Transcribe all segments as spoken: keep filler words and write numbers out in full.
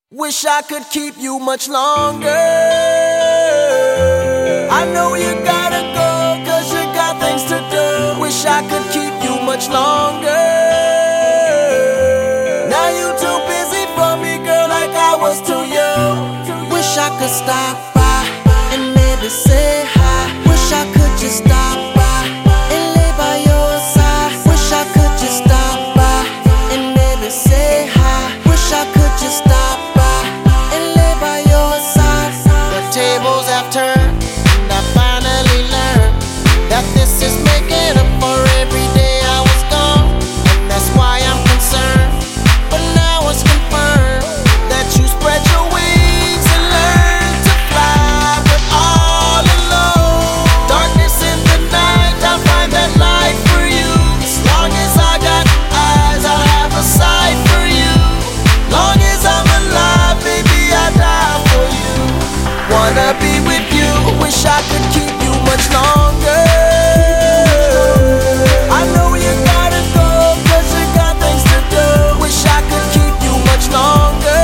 Wish I could keep you much longer. I know you gotta go, cause you got things to do. Wish I could keep you much longer. Now you too busy for me, girl, like I was too young. Wish I could stop by and maybe say hi. Wish I could just stop by and lay by your side. Wish I could just stop by and maybe say hi. Wish I could just stop by and lay by your side. The tables have turned, and I finally learned that this is making up for every day I was gone, and that's why I'm concerned. But now it's confirmed that you spread your wings and learn to fly, but all alone. Darkness in the night, I'll find that light for you. As long as I got eyes, I'll have a sight for you. Long as I'm alive, baby, I die for you. Wanna be with you, wish I could keep you much longer. I know you gotta go, cause you got things to do. Wish I could keep you much longer.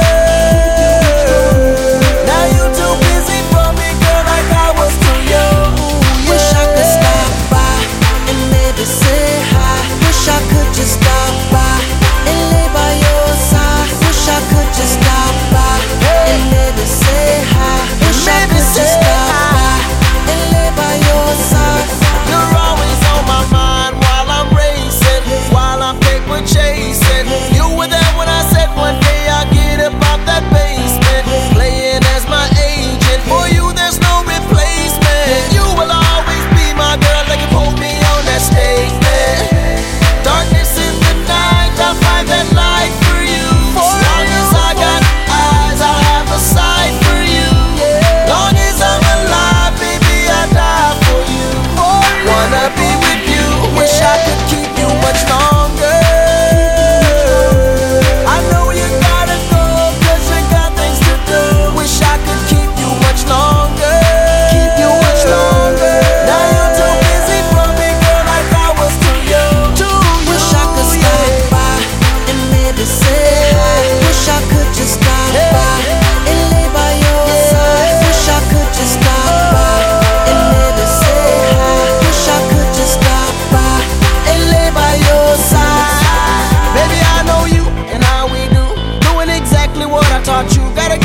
Now you too busy for me, girl, like I was too young. Wish I could stop by and maybe say hi. Wish I could just stop by and lay by your side. Wish I could just stop by and maybe say hi. Wish I could just stop by and lay by your side. You're always on my mind while I'm racing, while I'm paper chasing. You were there when I said one day I'll get up out that basement, playing as my agent. For you there's no replacement. You will always be my girl, like you hold me on that stage, man. Darkness in the night, I'll find that light for you. As long as I got eyes, I'll have a sight for you. Long as I'm alive, baby, I die for you. Wanna be with you, wish I could keep you much longer. I know you gotta go, cause you got things to do. Wish I could keep you much longer. Keep you much longer. Now you're too busy for me, girl, like I was too young. Wish I could stop by and maybe say hi. Wish I could just stop by and lay by your side. Wish I could just stop by and maybe say hi. Wish I could just stop by and lay by your side. Baby, I know you and how we do, doing exactly what I taught you. Gotta